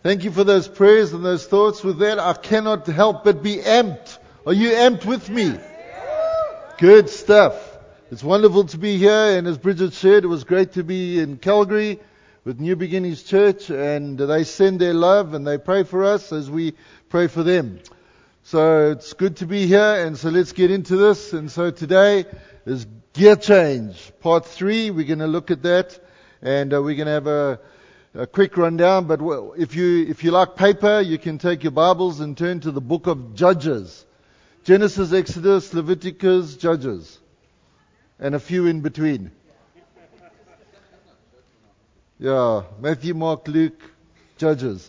Thank you for those prayers and those thoughts. With that, I cannot help but be amped. Are you amped with me? Good stuff. It's wonderful to be here, and as Bridget shared, it was great to be in Calgary with New Beginnings Church, and they send their love and they pray for us as we pray for them. So it's good to be here, and so let's get into this. And so today is Gear Change, Part 3. We're going to look at that, and we're going to have a quick rundown. But if you like paper, you can take your Bibles and turn to the book of Judges. Genesis, Exodus, Leviticus, Judges, and a few in between. Yeah, Matthew, Mark, Luke, Judges.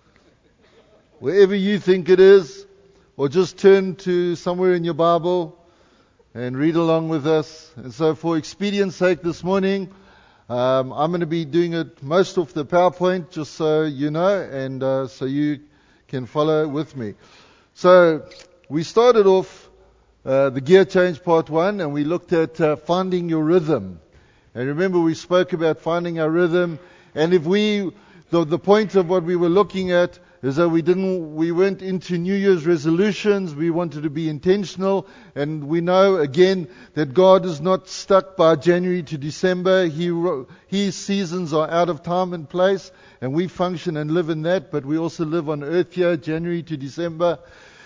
Wherever you think it is, or just turn to somewhere in your Bible and read along with us. And so for expedience sake this morning, I'm going to be doing it most of the PowerPoint, just so you know, and so you can follow with me. So we started off the Gear Change Part 1, and we looked at finding your rhythm. And remember, we spoke about finding our rhythm. And if the point of what we were looking at is that we went into New Year's resolutions. We wanted to be intentional. And we know, again, that God is not stuck by January to December. His seasons are out of time and place. And we function and live in that. But we also live on earth here, January to December.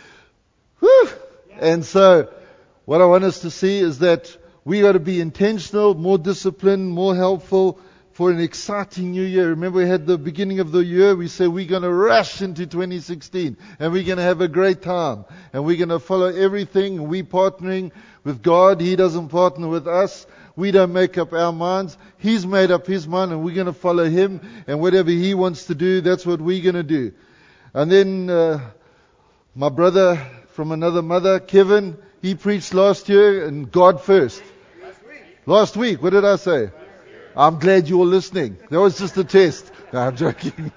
Whew! And so, what I want us to see is that we got to be intentional, more disciplined, more helpful for an exciting new year. Remember, we had the beginning of the year. We said we're going to rush into 2016 and we're going to have a great time. And we're going to follow everything. We're partnering with God. He doesn't partner with us. We don't make up our minds. He's made up His mind, and we're going to follow Him. And whatever He wants to do, that's what we're going to do. And then my brother from another mother, Kevin, he preached last year, and God first. Last week, what did I say? I'm glad you were listening. That was just a test. No, I'm joking.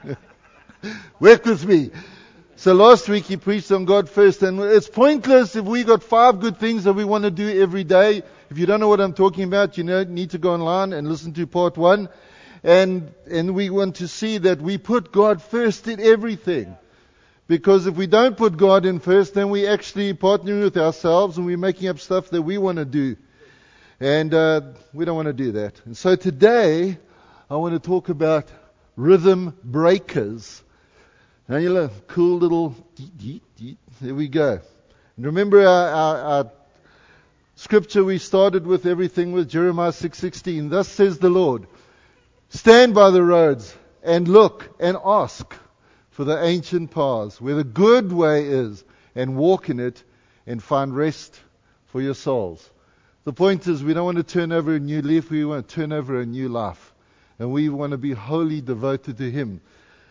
Work with me. So last week he preached on God first, and it's pointless if we got 5 good things that we want to do every day. If you don't know what I'm talking about, you need to go online and listen to Part 1. And we want to see that we put God first in everything. Because if we don't put God in first, then we actually partnering with ourselves and we're making up stuff that we want to do. And we don't want to do that. And so today, I want to talk about rhythm breakers. Now you look, cool little, there we go. And remember our scripture we started with everything with Jeremiah 6:16. Thus says the Lord, stand by the roads and look and ask for the ancient paths, where the good way is, and walk in it and find rest for your souls. The point is, we don't want to turn over a new leaf, we want to turn over a new life. And we want to be wholly devoted to Him.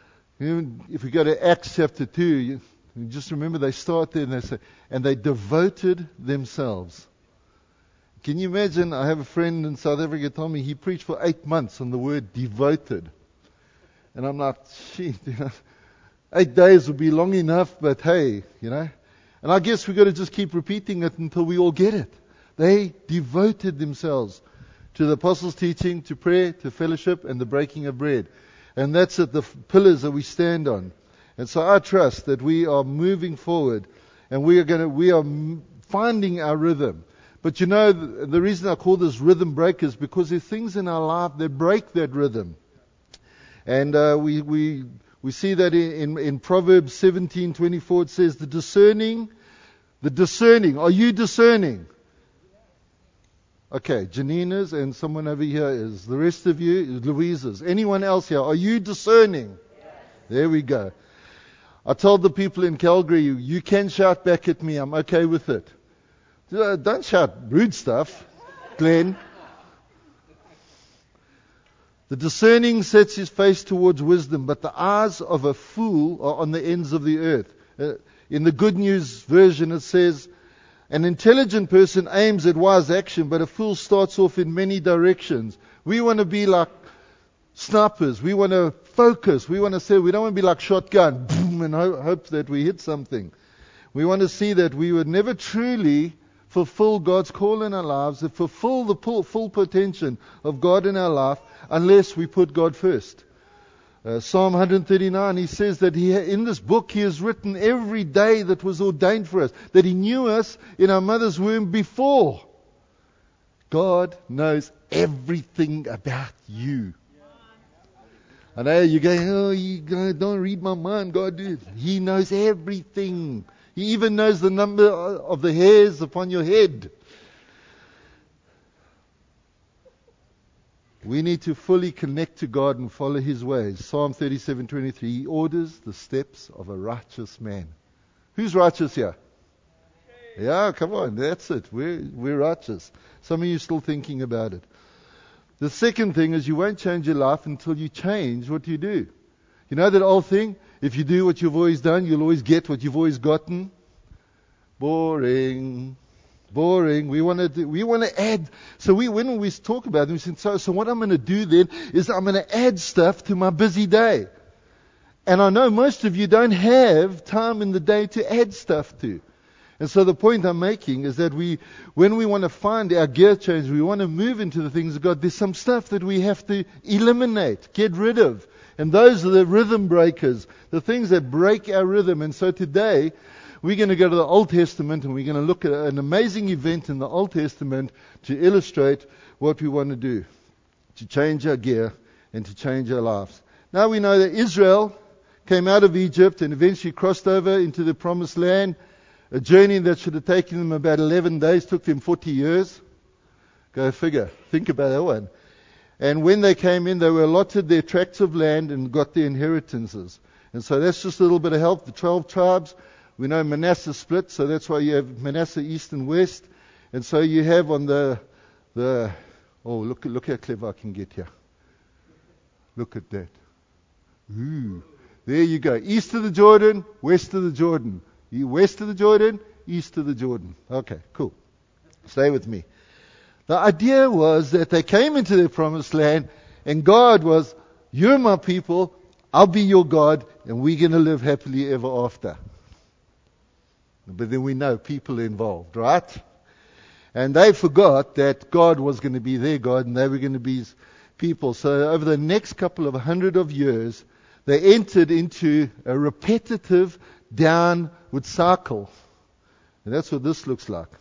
If we go to Acts chapter 2, you just remember they start there and they say, and they devoted themselves. Can you imagine? I have a friend in South Africa told me he preached for 8 months on the word devoted. And I'm like, shit, 8 days would be long enough, but hey, And I guess we've got to just keep repeating it until we all get it. They devoted themselves to the apostles' teaching, to prayer, to fellowship, and the breaking of bread. And that's at the pillars that we stand on. And so I trust that we are moving forward, and we are finding our rhythm. But the reason I call this rhythm break is because there's things in our life that break that rhythm. And we see that in Proverbs 17:24, it says, the discerning, are you discerning? Okay, Janina's and someone over here is. The rest of you is Louisa's. Anyone else here, are you discerning? Yes. There we go. I told the people in Calgary, you can shout back at me, I'm okay with it. Don't shout rude stuff, Glenn. The discerning sets his face towards wisdom, but the eyes of a fool are on the ends of the earth. In the Good News version it says, an intelligent person aims at wise action, but a fool starts off in many directions. We want to be like snipers. We want to focus. We want to say, we don't want to be like shotgun, boom, and hope that we hit something. We want to see that we would never truly fulfill God's call in our lives, and fulfill the full potential of God in our life, unless we put God first. Psalm 139, he says that in this book he has written every day that was ordained for us, that he knew us in our mother's womb before. God knows everything about you. I know you're going, don't read my mind, God did. He knows everything. He even knows the number of the hairs upon your head. We need to fully connect to God and follow His ways. Psalm 37:23, He orders the steps of a righteous man. Who's righteous here? Yeah, come on, that's it. We're righteous. Some of you are still thinking about it. The second thing is you won't change your life until you change what you do. You know that old thing? If you do what you've always done, you'll always get what you've always gotten. Boring. We want to add. So when we talk about it, we say, so what I'm going to do then is I'm going to add stuff to my busy day. And I know most of you don't have time in the day to add stuff to. And so the point I'm making is that when we want to find our gear change, we want to move into the things of God, there's some stuff that we have to eliminate, get rid of. And those are the rhythm breakers, the things that break our rhythm. And so today, we're going to go to the Old Testament and we're going to look at an amazing event in the Old Testament to illustrate what we want to do, to change our gear and to change our lives. Now we know that Israel came out of Egypt and eventually crossed over into the Promised Land. A journey that should have taken them about 11 days took them 40 years. Go figure. Think about that one. And when they came in, they were allotted their tracts of land and got their inheritances. And so that's just a little bit of help. The 12 tribes. We know Manasseh split, so that's why you have Manasseh east and west. And so you have on look how clever I can get here. Look at that. Ooh, there you go. East of the Jordan, west of the Jordan. West of the Jordan, east of the Jordan. Okay, cool. Stay with me. The idea was that they came into their promised land and God was, you're my people, I'll be your God, and we're going to live happily ever after. But then we know people are involved, right? And they forgot that God was going to be their God and they were going to be His people. So over the next couple of 100 of years, they entered into a repetitive downward cycle. And that's what this looks like.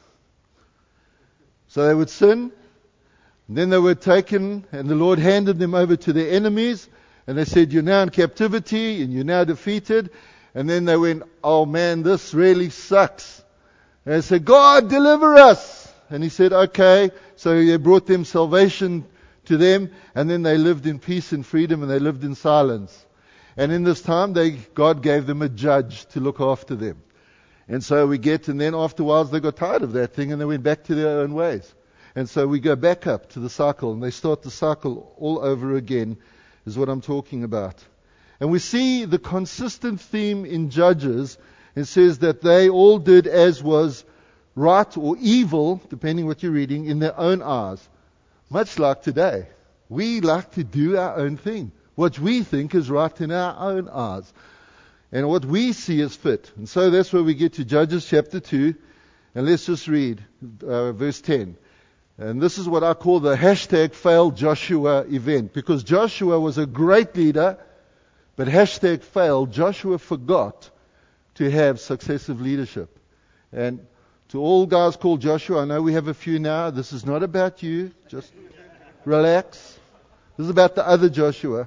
So they would sin, and then they were taken, and the Lord handed them over to their enemies, and they said, you're now in captivity, and you're now defeated. And then they went, oh man, this really sucks. And they said, God, deliver us. And He said, okay. So He brought them salvation to them, and then they lived in peace and freedom, and they lived in silence. And in this time, God gave them a judge to look after them. And so and then afterwards they got tired of that thing and they went back to their own ways. And so we go back up to the cycle and they start the cycle all over again, is what I'm talking about. And we see the consistent theme in Judges. It says that they all did as was right or evil, depending what you're reading, in their own eyes. Much like today. We like to do our own thing. What we think is right in our own eyes. And what we see is fit. And so that's where we get to Judges chapter 2. And let's just read verse 10. And this is what I call the #fail Joshua event. Because Joshua was a great leader, but #fail, Joshua forgot to have successive leadership. And to all guys called Joshua, I know we have a few now. This is not about you. Just relax. This is about the other Joshua.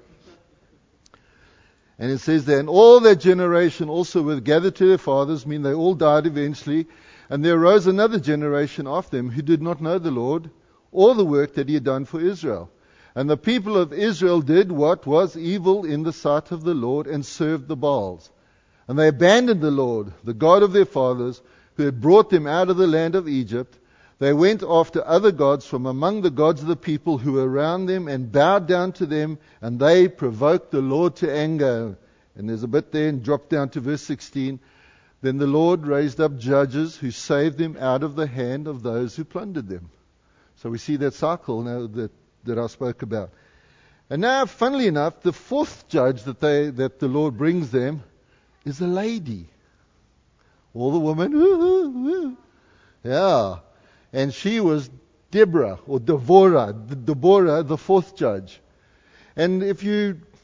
And it says that, and all that generation also were gathered to their fathers, mean they all died eventually. And there arose another generation after them who did not know the Lord or the work that He had done for Israel. And the people of Israel did what was evil in the sight of the Lord and served the Baals. And they abandoned the Lord, the God of their fathers, who had brought them out of the land of Egypt. They went after other gods from among the gods of the people who were around them and bowed down to them, and they provoked the Lord to anger. And there's a bit there, and drop down to verse 16. Then the Lord raised up judges who saved them out of the hand of those who plundered them. So we see that cycle now that I spoke about. And now, funnily enough, the fourth judge that the Lord brings them is a lady. All the women, yeah. And she was Deborah, the fourth judge. And if you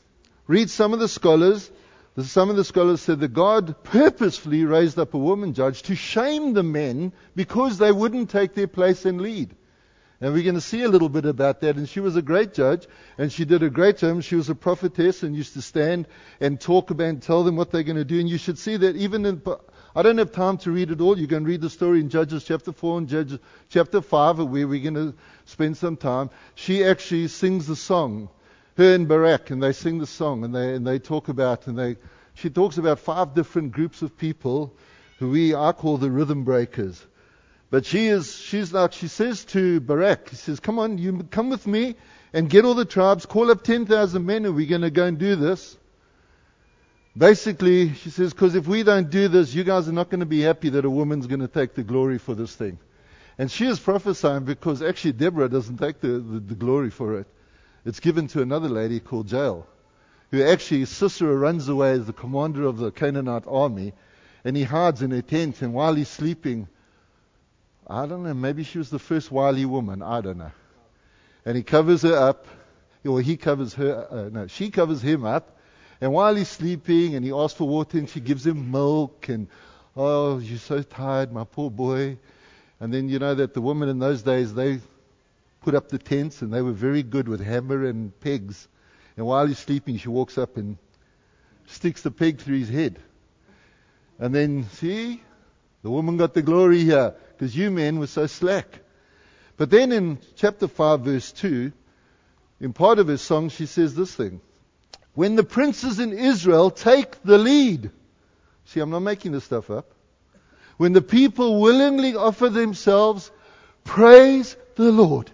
Read some of the scholars. Some of the scholars said that God purposefully raised up a woman judge to shame the men because they wouldn't take their place and lead. And we're going to see a little bit about that. And she was a great judge, and she did a great job. She was a prophetess and used to stand and talk about and tell them what they're going to do. And you should see that even in, I don't have time to read it all. You can read the story in Judges chapter 4 and Judges chapter 5, where we're going to spend some time. She actually sings the song, her and Barak, and they sing the song, and they talk about, she talks about 5 different groups of people who I call the rhythm breakers. But she says to Barak, she says, come on, you come with me and get all the tribes, call up 10,000 men, and we're going to go and do this. Basically, she says, because if we don't do this, you guys are not going to be happy that a woman's going to take the glory for this thing. And she is prophesying because actually Deborah doesn't take the glory for it. It's given to another lady called Jael, who actually, Sisera runs away as the commander of the Canaanite army, and he hides in a tent, and while he's sleeping, I don't know, maybe she was the first wily woman, I don't know. And he covers her up, or he covers her, she covers him up, and while he's sleeping and he asks for water and she gives him milk and, oh, you're so tired, my poor boy. And then you know that the women in those days, they put up the tents and they were very good with hammer and pegs. And while he's sleeping, she walks up and sticks the peg through his head. And then, see, the woman got the glory here because you men were so slack. But then in chapter 5, verse 2, in part of her song, she says this thing. When the princes in Israel take the lead. See, I'm not making this stuff up. When the people willingly offer themselves, praise the Lord.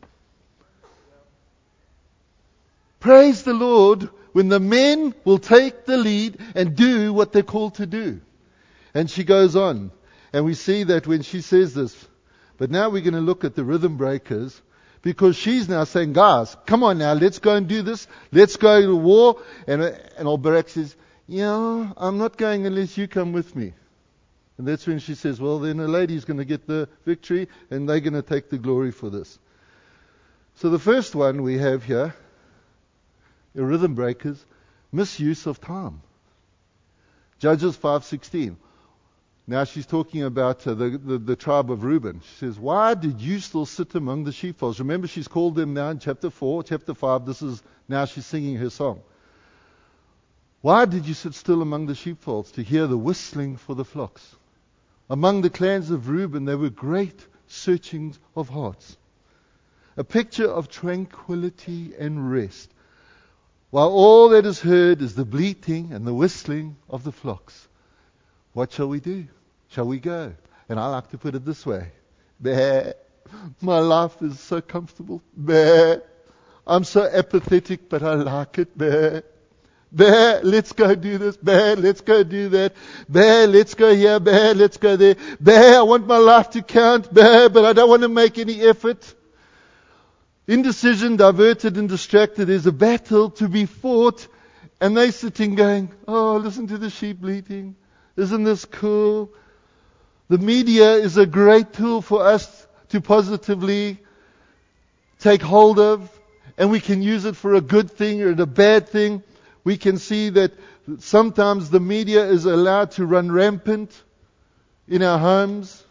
Praise the Lord when the men will take the lead and do what they're called to do. And she goes on. And we see that when she says this. But now we're going to look at the rhythm breakers, because she's now saying, guys, come on now, let's go and do this. Let's go to war. And old Barak says, yeah, I'm not going unless you come with me. And that's when she says, well, then a lady's going to get the victory and they're going to take the glory for this. So the first one we have here, the rhythm breakers, misuse of time. Judges 5:16. Now she's talking about the tribe of Reuben. She says, why did you still sit among the sheepfolds? Remember, she's called them now in chapter 4, chapter 5. Now she's singing her song. Why did you sit still among the sheepfolds to hear the whistling for the flocks? Among the clans of Reuben, there were great searchings of hearts. A picture of tranquility and rest, while all that is heard is the bleating and the whistling of the flocks. What shall we do? Shall we go? And I like to put it this way. Bah. My life is so comfortable. Bah. I'm so apathetic, but I like it. Bah. Bah. Let's go do this. Bah. Let's go do that. Bah. Let's go here. Bah. Let's go there. Bah. I want my life to count. Bah. But I don't want to make any effort. Indecision, diverted and distracted. There's a battle to be fought. And they're sitting going, oh, listen to the sheep bleating. Isn't this cool? The media is a great tool for us to positively take hold of, and we can use it for a good thing or a bad thing. We can see that sometimes the media is allowed to run rampant in our homes.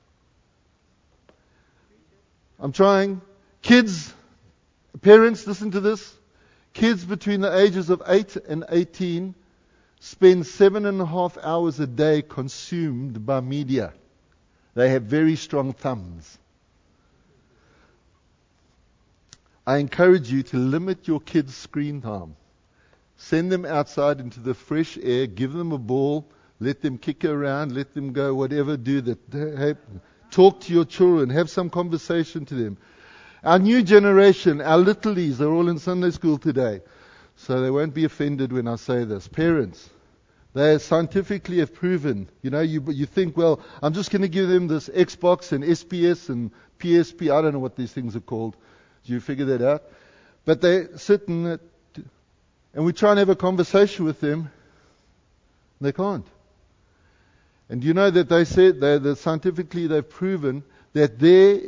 I'm trying. Kids, parents, listen to this. Kids between the ages of 8 and 18 spend 7.5 hours a day consumed by media. They have very strong thumbs. I encourage you to limit your kids' screen time. Send them outside into the fresh air, give them a ball, let them kick around, let them go, whatever, do that. Talk to your children, have some conversation to them. Our new generation, our littlies, they're all in Sunday school today. So they won't be offended when I say this. Parents, they scientifically have proven, you think, well, I'm just going to give them this Xbox and SPS and PSP. I don't know what these things are called. Do you figure that out? But they sit and we try and have a conversation with them. They can't. And you know that they said that scientifically they've proven that their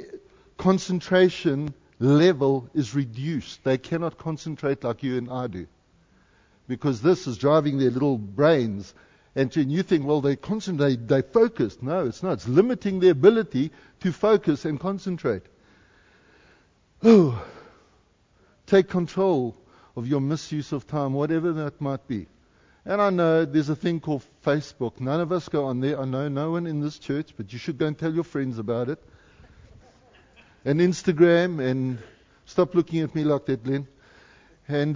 concentration level is reduced. They cannot concentrate like you and I do. because this is driving their little brains. And you think, well, they concentrate, they focus. No, it's not. It's limiting their ability to focus and concentrate. Oh, take control of your misuse of time, whatever that might be. And I know there's a thing called Facebook. None of us go on there. I know no one in this church, but you should go and tell your friends about it. And Instagram, and stop looking at me like that, Glenn. And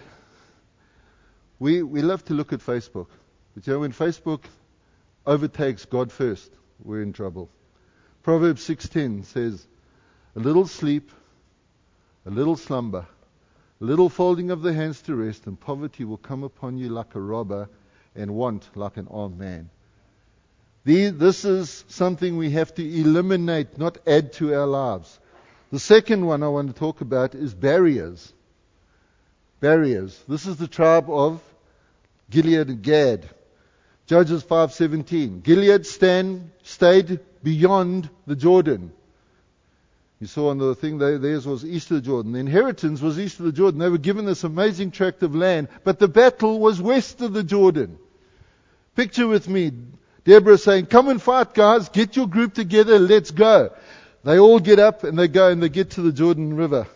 we love to look at Facebook. But when Facebook overtakes God first, we're in trouble. Proverbs 6:10 says, a little sleep, a little slumber, a little folding of the hands to rest, and poverty will come upon you like a robber, and want like an armed man. This is something we have to eliminate, not add to our lives. The second one I want to talk about is barriers. Barriers. This is the tribe of Gilead and Gad. Judges 5:17. Gilead stayed beyond the Jordan. You saw on the thing, theirs was east of the Jordan. The inheritance was east of the Jordan. They were given this amazing tract of land, but the battle was west of the Jordan. Picture with me, Deborah saying, come and fight, guys. Get your group together. Let's go. They all get up and they go and they get to the Jordan River.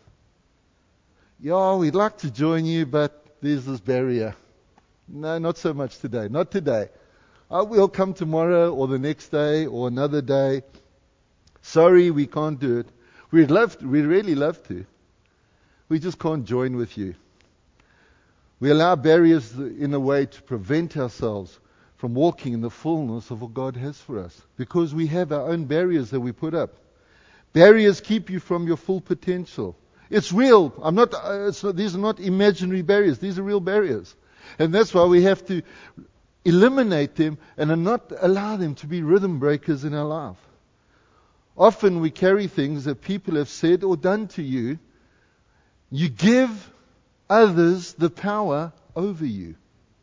Yeah, we'd like to join you, but there's this barrier. No, not so much today. Not today. We'll come tomorrow or the next day or another day. Sorry, we can't do it. We'd really love to. We just can't join with you. We allow barriers in a way to prevent ourselves from walking in the fullness of what God has for us. Because we have our own barriers that we put up. Barriers keep you from your full potential. It's real. These are not imaginary barriers. These are real barriers. And that's why we have to eliminate them and not allow them to be rhythm breakers in our life. Often we carry things that people have said or done to you. You give others the power over you.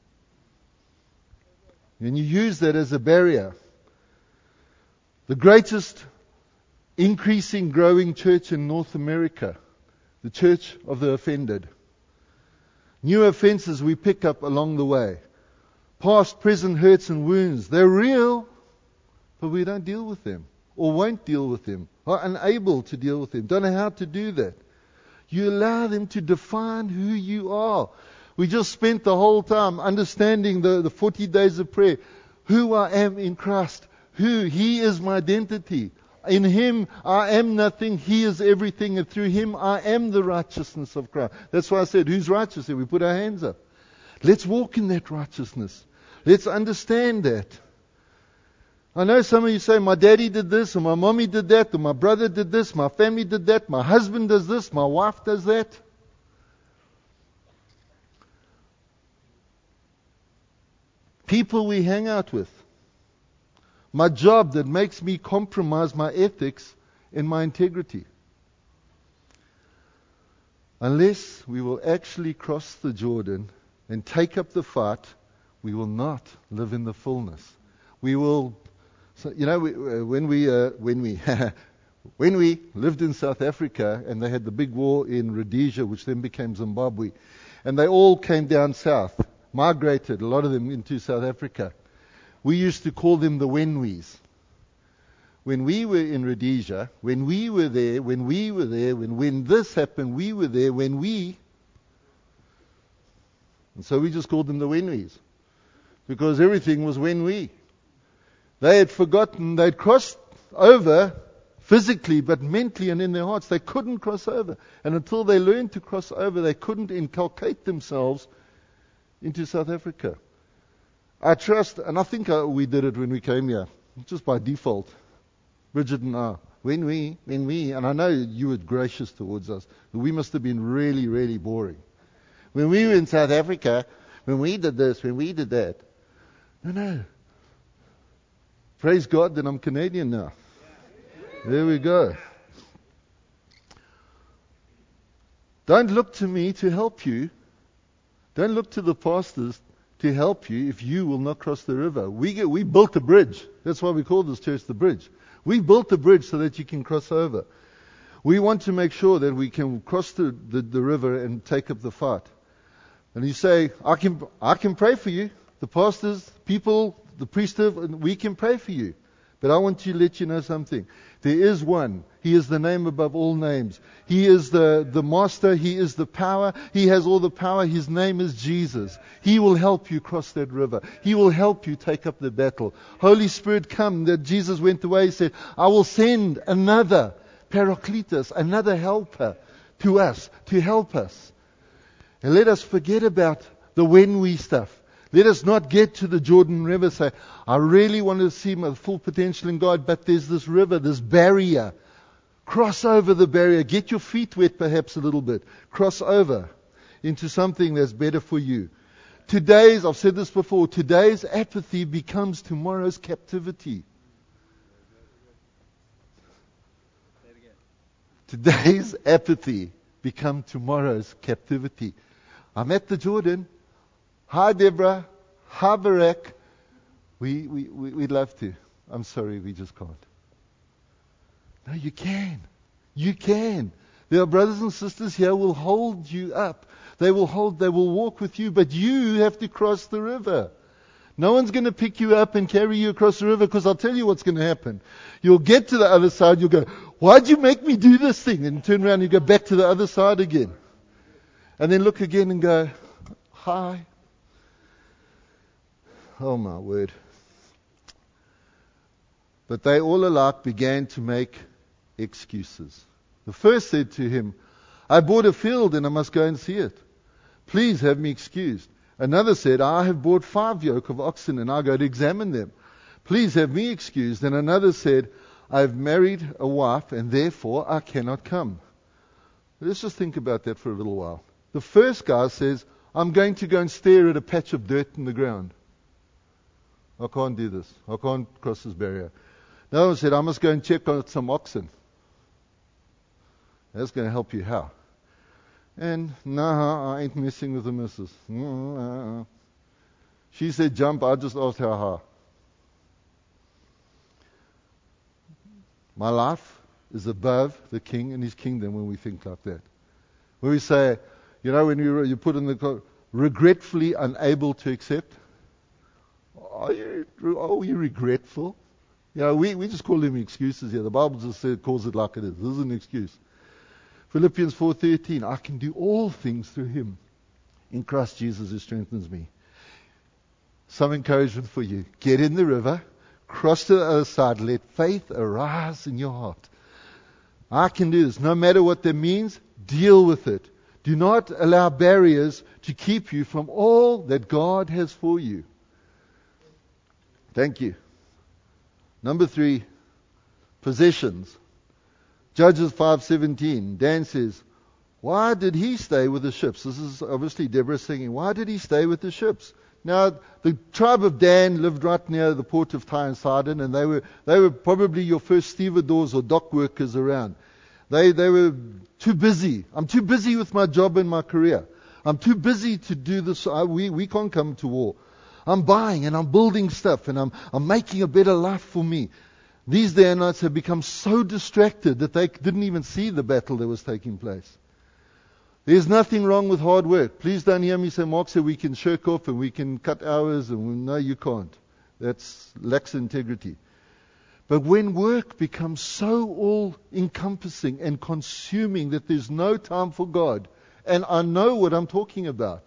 And you use that as a barrier. The greatest increasing, growing church in North America, the Church of the Offended. New offenses we pick up along the way. Past, present hurts and wounds. They're real, but we don't deal with them. Or won't deal with them. Are unable to deal with them. Don't know how to do that. You allow them to define who you are. We just spent the whole time understanding the 40 days of prayer. Who I am in Christ. He is my identity. In Him I am nothing. He is everything. And through Him I am the righteousness of Christ. That's why I said, who's righteous? We put our hands up. Let's walk in that righteousness. Let's understand that. I know some of you say, my daddy did this, or my mommy did that, or my brother did this, my family did that, my husband does this, my wife does that. People we hang out with. My job that makes me compromise my ethics and my integrity. Unless we will actually cross the Jordan and take up the fight, we will not live in the fullness. We will... So, when we lived in South Africa and they had the big war in Rhodesia, which then became Zimbabwe, and they all came down south, migrated, a lot of them into South Africa. We used to call them the Wenwes. When we were in Rhodesia, when this happened, we were there, and so we just called them the Wenwes. Because everything was when we. They had forgotten, they'd crossed over physically, but mentally and in their hearts, they couldn't cross over. And until they learned to cross over, they couldn't inculcate themselves into South Africa. I trust, and I think we did it when we came here, just by default. Bridget and I, when we, and I know you were gracious towards us, but we must have been really, really boring. When we were in South Africa, when we did this, when we did that. No. Praise God that I'm Canadian now. There we go. Don't look to me to help you. Don't look to the pastors to help you if you will not cross the river. We built a bridge. That's why we call this church the bridge. We built the bridge so that you can cross over. We want to make sure that we can cross the river and take up the fight. And you say, I can pray for you. The pastors, people, the priesthood, we can pray for you. But I want to let you know something. There is one. He is the name above all names. He is the master. He is the power. He has all the power. His name is Jesus. He will help you cross that river. He will help you take up the battle. Holy Spirit, come. That Jesus went away. He said, I will send another Paracletus, another helper to us, to help us. And let us forget about the when we stuff. Let us not get to the Jordan River and say, I really want to see my full potential in God, but there's this river, this barrier. Cross over the barrier. Get your feet wet perhaps a little bit. Cross over into something that's better for you. I've said this before, today's apathy becomes tomorrow's captivity. Today's apathy becomes tomorrow's captivity. I'm at the Jordan. Hi, Deborah. Hi, Barak. We'd love to. I'm sorry, we just can't. No, you can. You can. There are brothers and sisters here who will hold you up. They will walk with you, but you have to cross the river. No one's going to pick you up and carry you across the river, because I'll tell you what's going to happen. You'll get to the other side, you'll go, why'd you make me do this thing? And turn around and you go back to the other side again. And then look again and go, hi. Oh my word. But they all alike began to make excuses. The first said to him, I bought a field and I must go and see it. Please have me excused. Another said, I have bought 5 yoke of oxen and I go to examine them. Please have me excused. And another said, I have married a wife and therefore I cannot come. Let's just think about that for a little while. The first guy says, I'm going to go and stare at a patch of dirt in the ground. I can't do this. I can't cross this barrier. Another one said, I must go and check on some oxen. That's going to help you how? And, nah, I ain't messing with the missus. She said, jump. I just asked her how. My life is above the king and his kingdom when we think like that. When we say, when you put in the regretfully unable to accept. Are you regretful? We just call them excuses here. The Bible just calls it like it is. This is an excuse. Philippians 4:13, I can do all things through him in Christ Jesus who strengthens me. Some encouragement for you. Get in the river, cross to the other side, let faith arise in your heart. I can do this. No matter what that means, deal with it. Do not allow barriers to keep you from all that God has for you. Thank you. Number 3, possessions. Judges 5:17. Dan says, why did he stay with the ships? This is obviously Deborah singing. Why did he stay with the ships? Now, the tribe of Dan lived right near the port of Tyre and Sidon, and they were probably your first stevedores or dock workers around. They were too busy. I'm too busy with my job and my career. I'm too busy to do this. We can't come to war. I'm buying and I'm building stuff and I'm making a better life for me. These Danites have become so distracted that they didn't even see the battle that was taking place. There's nothing wrong with hard work. Please don't hear me say, Mark said we can shirk off and we can cut hours. No, you can't. That's lacks integrity. But when work becomes so all-encompassing and consuming that there's no time for God, and I know what I'm talking about.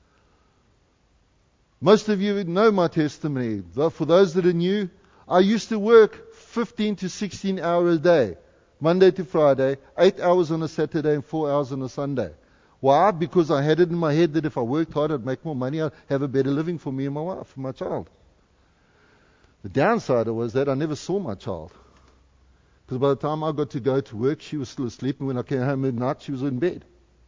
Most of you know my testimony. For those that are new, I used to work 15 to 16 hours a day, Monday to Friday, 8 hours on a Saturday and 4 hours on a Sunday. Why? Because I had it in my head that if I worked hard, I'd make more money, I'd have a better living for me and my wife and my child. The downside was that I never saw my child. Because by the time I got to go to work, she was still asleep, and when I came home at night, she was in bed.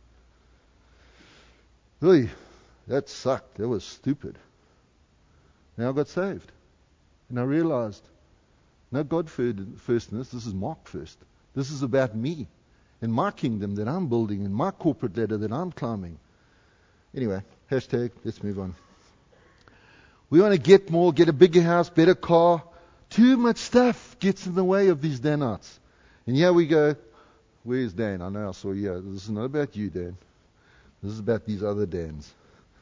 Really, that sucked. That was stupid. Now I got saved. And I realized, no God firstness, this is Mark first. This is about me and my kingdom that I'm building and my corporate ladder that I'm climbing. Anyway, hashtag, let's move on. We want to get more, get a bigger house, better car. Too much stuff gets in the way of these Danites. And here we go, where's Dan? I know I saw you. This is not about you, Dan. This is about these other Dans.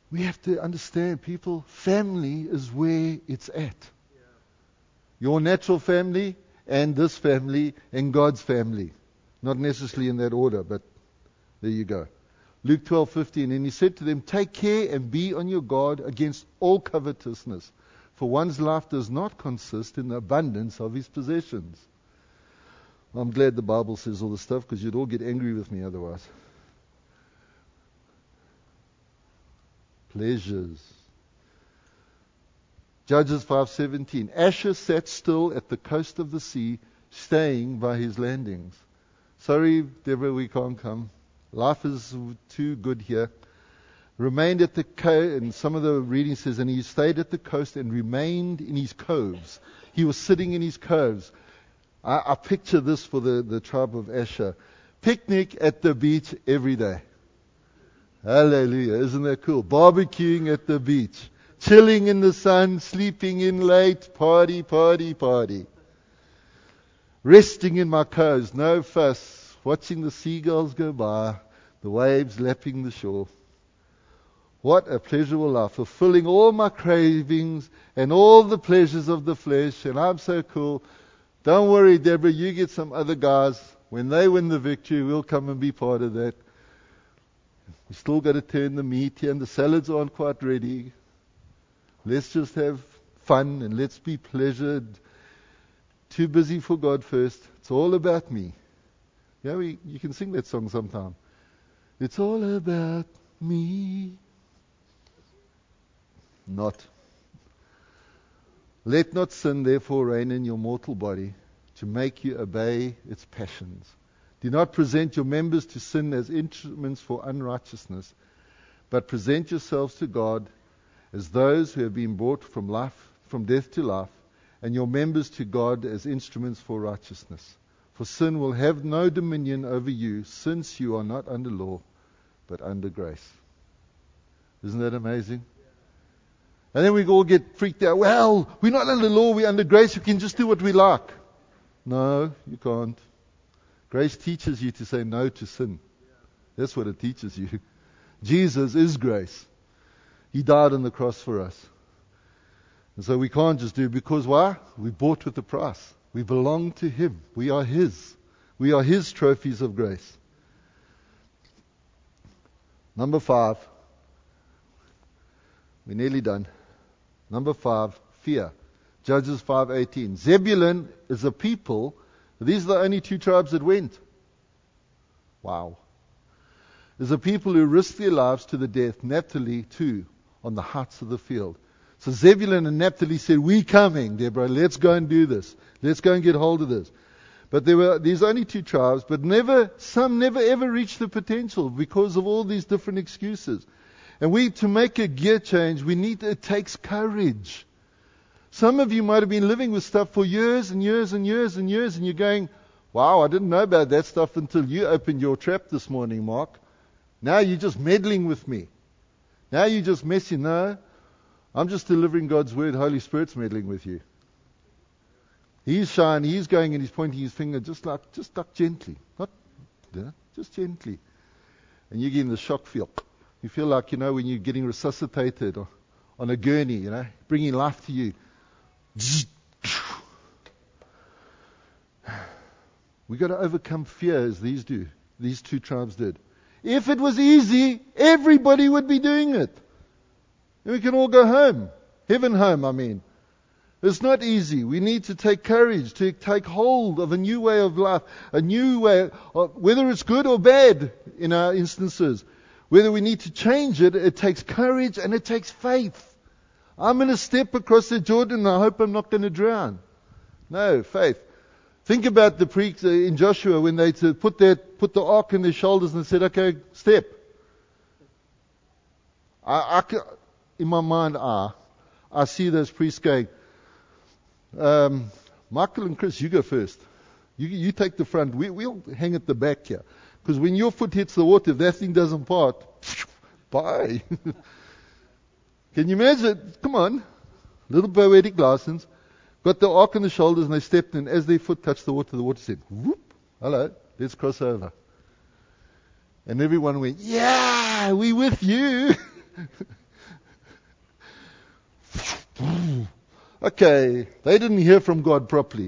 We have to understand, people, family is where it's at. Your natural family and this family and God's family. Not necessarily in that order, but there you go. Luke 12:15, and he said to them, take care and be on your guard against all covetousness, for one's life does not consist in the abundance of his possessions. I'm glad the Bible says all this stuff, because you'd all get angry with me otherwise. Pleasures. Judges 5:17. Asher sat still at the coast of the sea, staying by his landings. Sorry, Deborah, we can't come. Life is too good here. Remained at the coast, and some of the reading says, and he stayed at the coast and remained in his coves. He was sitting in his coves. I picture this for the tribe of Asher. Picnic at the beach every day. Hallelujah. Isn't that cool? Barbecuing at the beach. Chilling in the sun, sleeping in late, party, party, party. Resting in my coves, no fuss, watching the seagulls go by, the waves lapping the shore. What a pleasurable life, fulfilling all my cravings and all the pleasures of the flesh, and I'm so cool. Don't worry, Deborah, you get some other guys. When they win the victory, we'll come and be part of that. We still got to turn the meat here, and the salads aren't quite ready. Let's just have fun and let's be pleasured. Too busy for God first. It's all about me. Yeah, you can sing that song sometime. It's all about me. Not. Let not sin therefore reign in your mortal body to make you obey its passions. Do not present your members to sin as instruments for unrighteousness, but present yourselves to God as those who have been brought from death to life, and your members to God as instruments for righteousness. For sin will have no dominion over you, since you are not under law, but under grace. Isn't that amazing? And then we all get freaked out. Well, we're not under law, we're under grace. We can just do what we like. No, you can't. Grace teaches you to say no to sin. That's what it teaches you. Jesus is grace. He died on the cross for us. And so we can't just do it, because why? We bought with a price. We belong to Him. We are His. We are His trophies of grace. Number 5. We're nearly done. Number 5, fear. Judges 5:18. Zebulun is a people. These are the only 2 tribes that went. Wow. Is a people who risked their lives to the death. Naphtali too, on the heights of the field. So Zebulun and Naphtali said, we're coming, Deborah. Let's go and do this. Let's go and get hold of this. But there were these only 2 tribes, but some never ever reached the potential because of all these different excuses. And to make a gear change, it takes courage. Some of you might have been living with stuff for years and years and years and years, and you're going, wow, I didn't know about that stuff until you opened your trap this morning, Mark. Now you're just meddling with me. Now you're just messing. No, I'm just delivering God's word. Holy Spirit's meddling with you. He's shining, He's going and He's pointing His finger just gently. Just gently. And you're getting the shock feel. You feel like, when you're getting resuscitated or on a gurney, bringing life to you. We've got to overcome fear as these 2 tribes did. If it was easy, everybody would be doing it. And we can all go home. Heaven home, I mean. It's not easy. We need to take courage to take hold of a new way of life, a new way, whether it's good or bad in our instances. Whether we need to change it, it takes courage and it takes faith. I'm going to step across the Jordan and I hope I'm not going to drown. No, faith. Think about the priests in Joshua when they put the ark on their shoulders and said, okay, step. In my mind, I see those priests going, Michael and Chris, you go first. You take the front. We'll hang at the back here. Because when your foot hits the water, if that thing doesn't part, bye. Can you imagine? Come on. Little poetic license. Got the ark on the shoulders and they stepped in. As their foot touched the water said, whoop, hello, let's cross over. And everyone went, yeah, we with you. Okay, they didn't hear from God properly.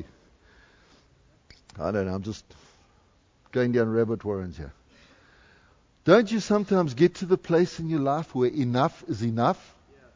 I don't know, I'm just going down rabbit warrens here. Don't you sometimes get to the place in your life where enough is enough?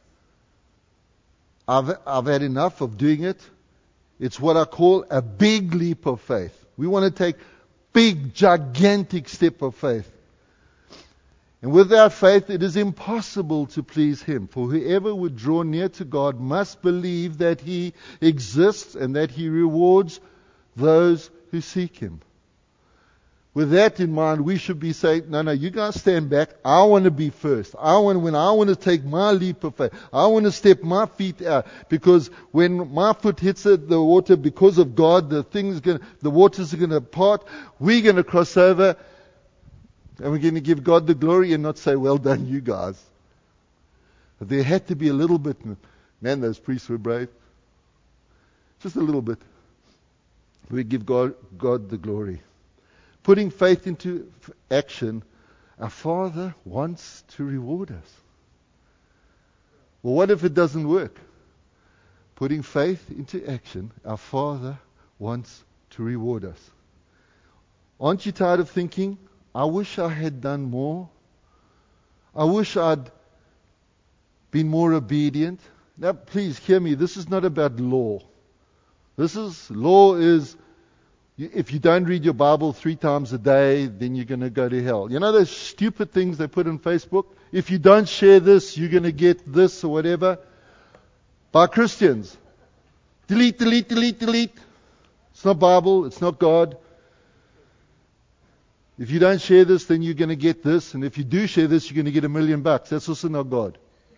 I've had enough of doing it. It's what I call a big leap of faith. We want to take big, gigantic step of faith. And without faith, it is impossible to please Him. For whoever would draw near to God must believe that He exists and that He rewards those who seek Him. With that in mind, we should be saying, no, you guys stand back. I want to be first. I want to take my leap of faith. I want to step my feet out. Because when my foot hits the water, because of God, the waters are going to part. We're going to cross over. And we're going to give God the glory and not say, well done, you guys. But there had to be a little bit. Man, those priests were brave. Just a little bit. We give God the glory. Putting faith into action, our Father wants to reward us. Well, what if it doesn't work? Putting faith into action, our Father wants to reward us. Aren't you tired of thinking, I wish I had done more? I wish I'd been more obedient. Now, please hear me. This is not about law. Law is, if you don't read your Bible 3 times a day, then you're going to go to hell. You know those stupid things they put on Facebook? If you don't share this, you're going to get this or whatever. By Christians. Delete. It's not Bible. It's not God. If you don't share this, then you're going to get this. And if you do share this, you're going to get $1 million. That's also not God.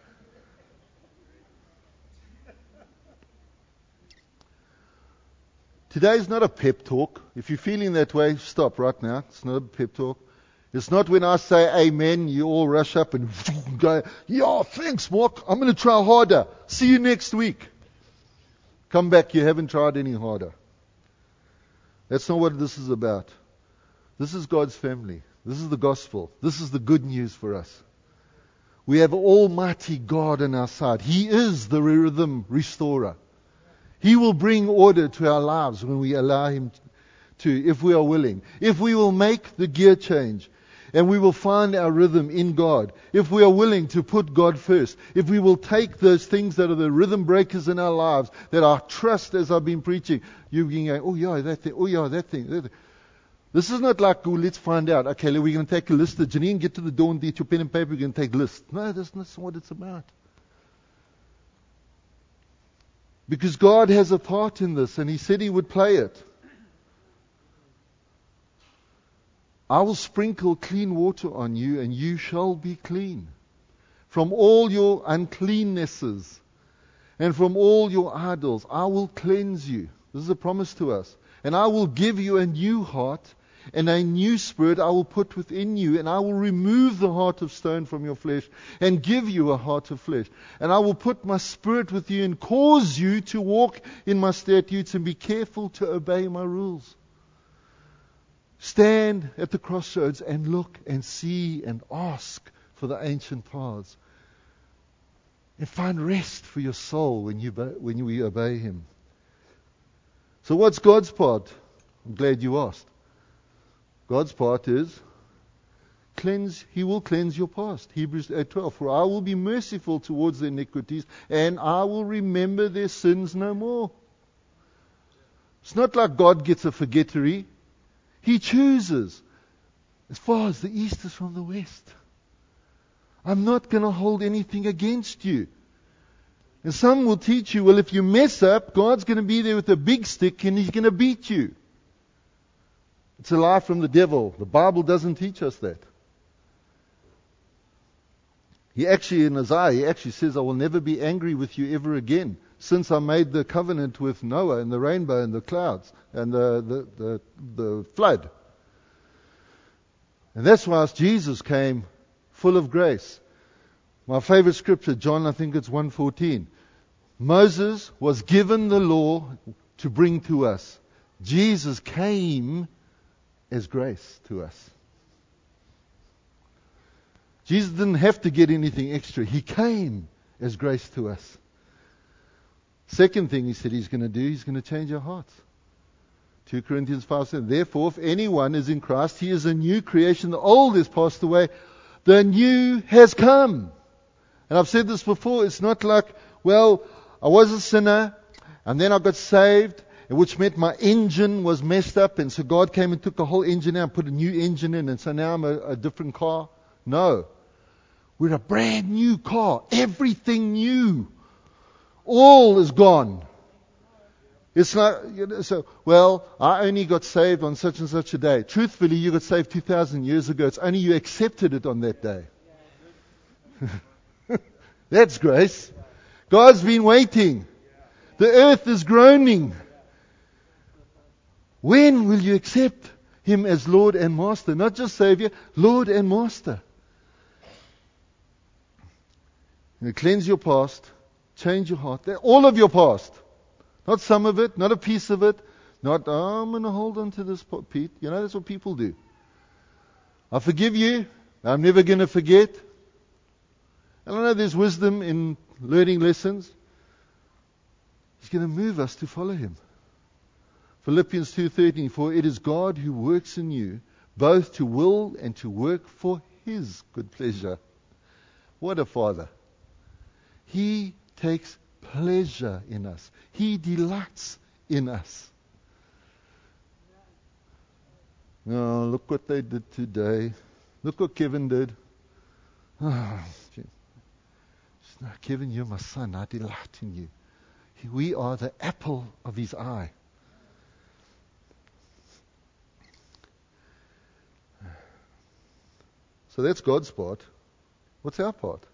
Today is not a pep talk. If you're feeling that way, stop right now. It's not a pep talk. It's not when I say amen, you all rush up and go, yeah, thanks, Mark. I'm going to try harder. See you next week. Come back, you haven't tried any harder. That's not what this is about. This is God's family. This is the gospel. This is the good news for us. We have Almighty God on our side. He is the rhythm restorer. He will bring order to our lives when we allow Him to, if we are willing. If we will make the gear change and we will find our rhythm in God. If we are willing to put God first. If we will take those things that are the rhythm breakers in our lives, that I trust as I've been preaching. You've been going, oh yeah, that thing, oh yeah, that thing. This is not like, let's find out. Okay, we're going to take a list. Janine, get to the door and get your pen and paper. We're going to take lists. No, that's not what it's about. Because God has a part in this, and He said He would play it. I will sprinkle clean water on you, and you shall be clean. From all your uncleannesses, and from all your idols, I will cleanse you. This is a promise to us. And I will give you a new heart, and a new spirit I will put within you, and I will remove the heart of stone from your flesh and give you a heart of flesh. And I will put my spirit with you and cause you to walk in my statutes and be careful to obey my rules. Stand at the crossroads and look and see and ask for the ancient paths. And find rest for your soul when we obey Him. So what's God's part? I'm glad you asked. God's part is cleanse. He will cleanse your past. Hebrews 8:12. For I will be merciful towards their iniquities, and I will remember their sins no more. It's not like God gets a forgettery. He chooses. As far as the east is from the west. I'm not going to hold anything against you. And some will teach you, well, if you mess up, God's going to be there with a big stick and He's going to beat you. It's a lie from the devil. The Bible doesn't teach us that. In Isaiah, he actually says, I will never be angry with you ever again, since I made the covenant with Noah and the rainbow and the clouds and the flood. And that's why Jesus came full of grace. My favorite scripture, John, I think it's 1:14. Moses was given the law to bring to us. Jesus came as grace to us. Jesus didn't have to get anything extra. He came as grace to us. Second thing he said he's going to do, he's going to change our hearts. 2 Corinthians 5:7. Therefore, if anyone is in Christ, he is a new creation. The old has passed away. The new has come. And I've said this before. It's not like, well, I was a sinner and then I got saved, which meant my engine was messed up. And so God came and took the whole engine out and put a new engine in. And so now I'm a different car. No. We're a brand new car. Everything new. All is gone. It's like, well, I only got saved on such and such a day. Truthfully, you got saved 2,000 years ago. It's only you accepted it on that day. That's grace. God's been waiting. The earth is groaning. When will you accept Him as Lord and Master? Not just Savior, Lord and Master. You cleanse your past, change your heart. All of your past. Not some of it, not a piece of it. Not, I'm going to hold on to this, Pete. You know, that's what people do. I forgive you. I'm never going to forget. And I know there's wisdom in learning lessons. He's going to move us to follow Him. Philippians 2:13, for it is God who works in you, both to will and to work for His good pleasure. What a Father. He takes pleasure in us. He delights in us. Oh, look what they did today. Look what Kevin did. Oh, Kevin, you're my son. I delight in you. We are the apple of His eye. So that's God's part. What's our part?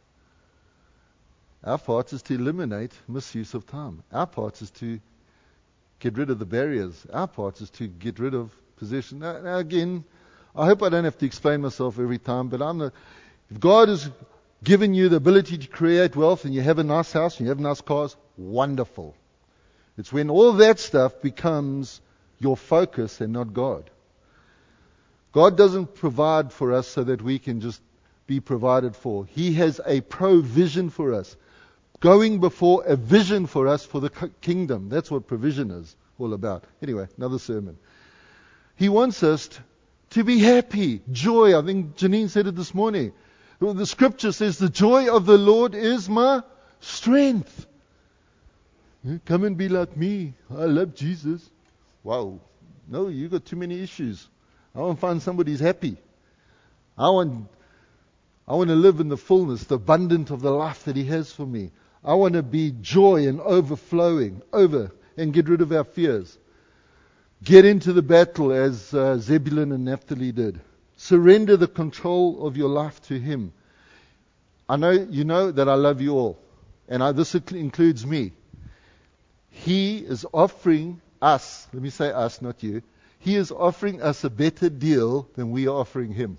Our part is to eliminate misuse of time. Our part is to get rid of the barriers. Our part is to get rid of possession. Now again, I hope I don't have to explain myself every time, but if God has given you the ability to create wealth and you have a nice house and you have nice cars, wonderful. It's when all that stuff becomes your focus and not God. God doesn't provide for us so that we can just be provided for. He has a provision for us. Going before a vision for us for the kingdom. That's what provision is all about. Anyway, another sermon. He wants us to be happy. Joy. I think Janine said it this morning. The scripture says the joy of the Lord is my strength. Come and be like me. I love Jesus. Wow. No, you got too many issues. I want to find somebody who's happy. I want to live in the fullness, the abundance of the life that He has for me. I want to be joy and overflowing, and get rid of our fears. Get into the battle as Zebulun and Naphtali did. Surrender the control of your life to Him. I know you know that I love you all, and this includes me. He is offering us, let me say us, not you. He is offering us a better deal than we are offering Him.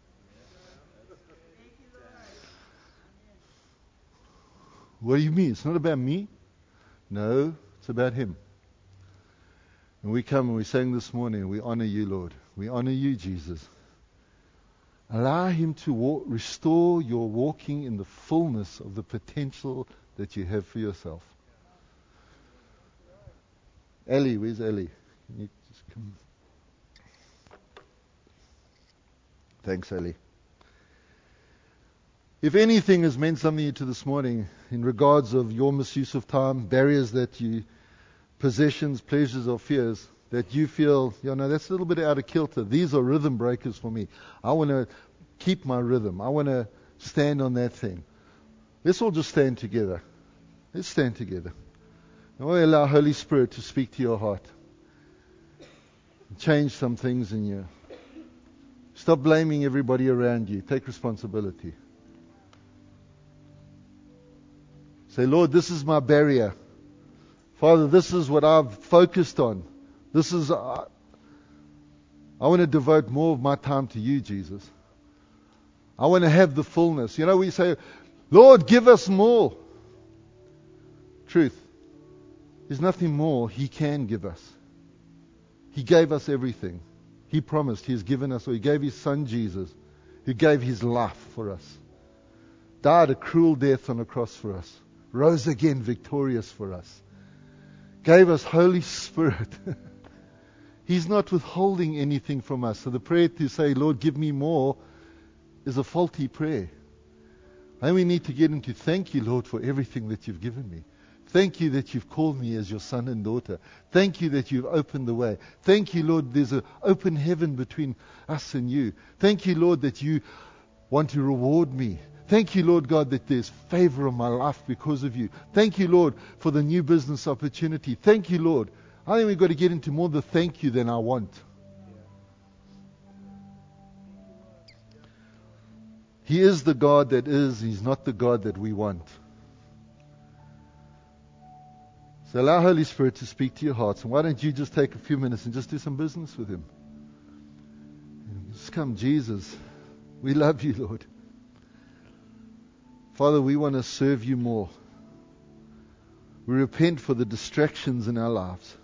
What do you mean? It's not about me? No, it's about Him. And we come and we sang this morning, we honor you, Lord. We honor you, Jesus. Allow Him to restore your walking in the fullness of the potential that you have for yourself. Ellie, where's Ellie? Can you just come? Thanks, Ellie. If anything has meant something to you this morning in regards of your misuse of time, barriers that you, possessions, pleasures or fears, that you feel, that's a little bit out of kilter. These are rhythm breakers for me. I want to keep my rhythm. I want to stand on that thing. Let's all just stand together. Let's stand together. And we'll allow Holy Spirit to speak to your heart. Change some things in you. Stop blaming everybody around you. Take responsibility. Say, Lord, this is my barrier. Father, this is what I've focused on. I want to devote more of my time to you, Jesus. I want to have the fullness. We say, Lord, give us more. Truth. There's nothing more He can give us. He gave us everything. He promised. He has given us, or He gave His Son Jesus, who gave His life for us. Died a cruel death on a cross for us. rose again victorious for us, gave us Holy Spirit. He's not withholding anything from us. So the prayer to say, Lord, give me more, is a faulty prayer. And we need to get into thank you, Lord, for everything that you've given me. Thank you that you've called me as your son and daughter. Thank you that you've opened the way. Thank you, Lord, there's an open heaven between us and you. Thank you, Lord, that you want to reward me. Thank you, Lord God, that there's favor on my life because of you. Thank you, Lord, for the new business opportunity. Thank you, Lord. I think we've got to get into more the thank you than I want. He is the God that is. He's not the God that we want. So allow Holy Spirit to speak to your hearts. And why don't you just take a few minutes and just do some business with Him? Just come, Jesus. We love you, Lord. Father, we want to serve you more. We repent for the distractions in our lives.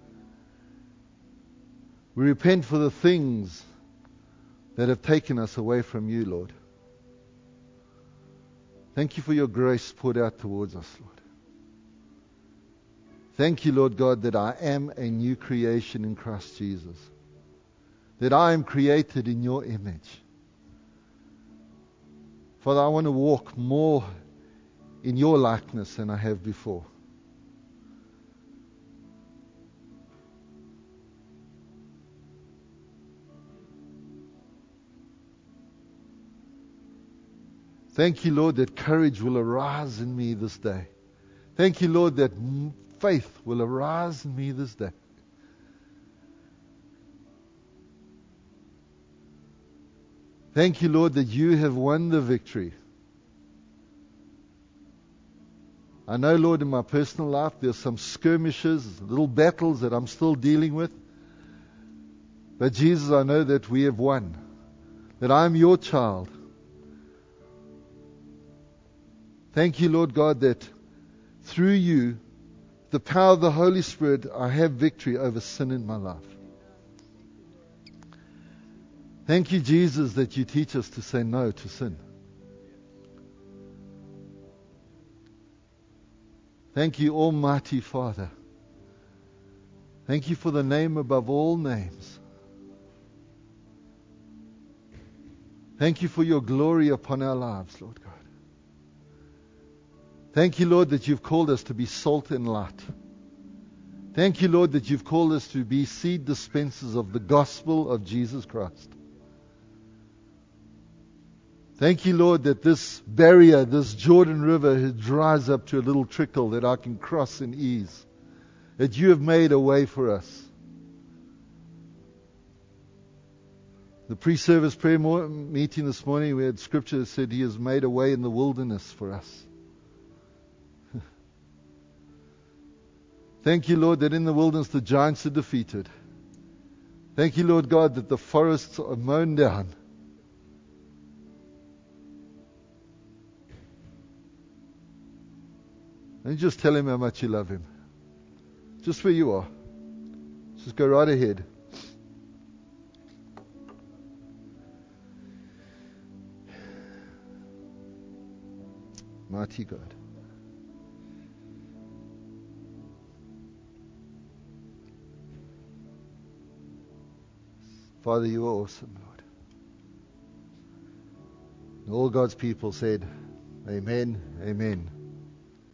We repent for the things that have taken us away from you, Lord. Thank you for your grace poured out towards us, Lord. Thank you, Lord God, that I am a new creation in Christ Jesus. That I am created in your image. Father, I want to walk more in your likeness than I have before. Thank you, Lord, that courage will arise in me this day. Thank you, Lord, that faith will arise in me this day. Thank you, Lord, that you have won the victory. I know, Lord, in my personal life, there's some skirmishes, little battles that I'm still dealing with. But Jesus, I know that we have won. That I'm your child. Thank you, Lord God, that through you, the power of the Holy Spirit, I have victory over sin in my life. Thank you, Jesus, that you teach us to say no to sin. Thank you, Almighty Father. Thank you for the name above all names. Thank you for your glory upon our lives, Lord God. Thank you, Lord, that you've called us to be salt and light. Thank you, Lord, that you've called us to be seed dispensers of the gospel of Jesus Christ. Thank you, Lord, that this barrier, this Jordan River, dries up to a little trickle that I can cross in ease. That you have made a way for us. The pre-service prayer meeting this morning, we had scripture that said He has made a way in the wilderness for us. Thank you, Lord, that in the wilderness the giants are defeated. Thank you, Lord God, that the forests are mown down. And just tell Him how much you love Him. Just where you are. Just go right ahead. Mighty God. Father, you are awesome, Lord. And all God's people said, Amen, Amen.